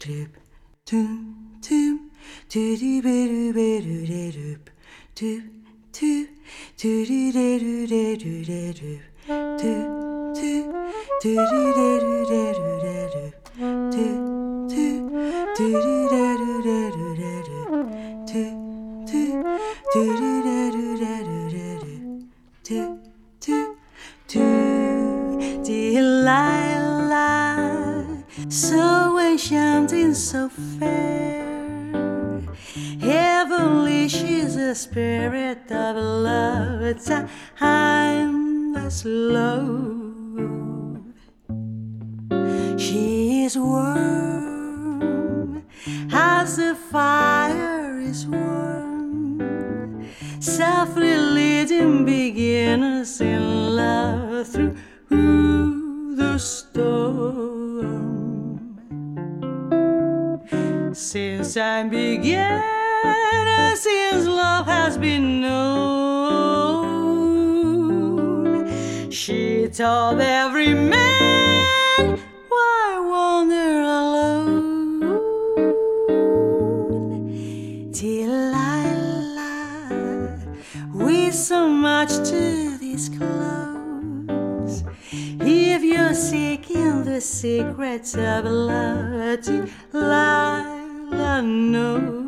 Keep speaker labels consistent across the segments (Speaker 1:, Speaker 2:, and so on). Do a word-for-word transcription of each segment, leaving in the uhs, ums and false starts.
Speaker 1: Tum tum doo beru beru deru tu tu tu deru deru deru tu tu tu deru deru deru tu tu tu deru deru deru tu tu tu deru deru deru tu tu tu Delilah, so enchanting, so fair. Heavenly, she's a spirit of love. It's a timeless love. She is warm as the fire is warm, softly leading beginners in love through the storm. Since time began, since love has been known, she told every man, why wander alone? Delilah, with so much to disclose, if you're seeking the secrets of love, Delilah knows.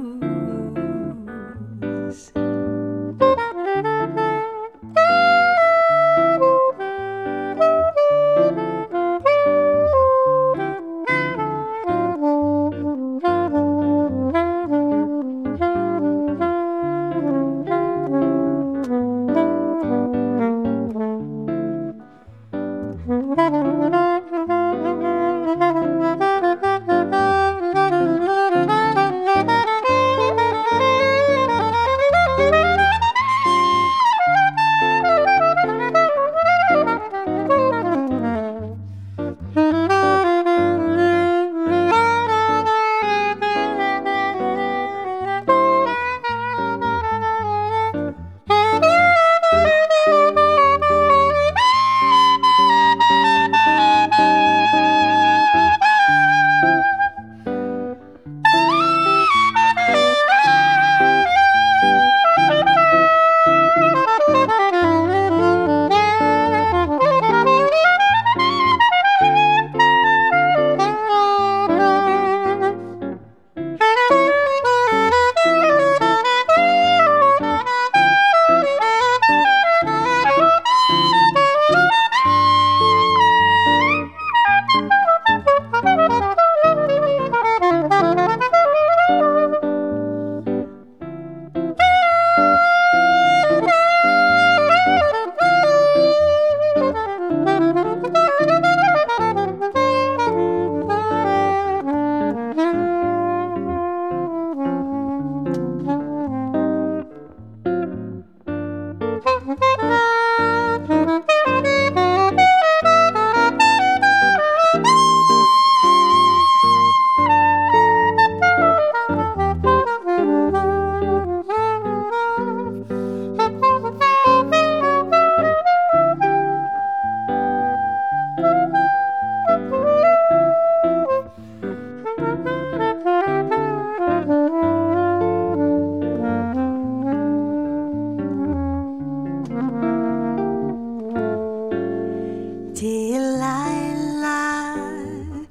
Speaker 1: Delilah,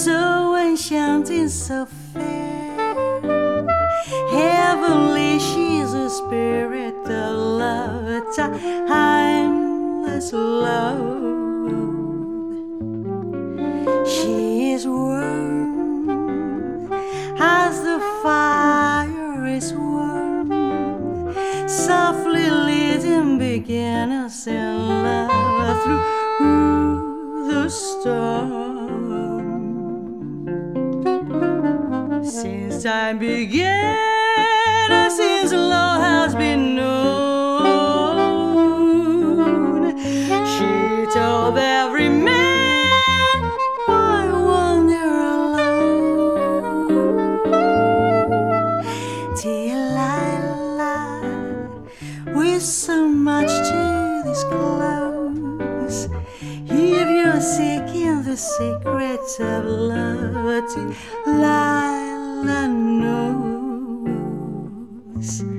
Speaker 1: so enchanting, so fair. Heavenly, she's a spirit of love, a timeless love. She is warm as the fire is warm, softly leading beginners in love through the storm. Since time began, since love has been known, she told every man, why wander alone? Delilah, with so much to disclose, if you're seeking the secrets of love, Lila knows.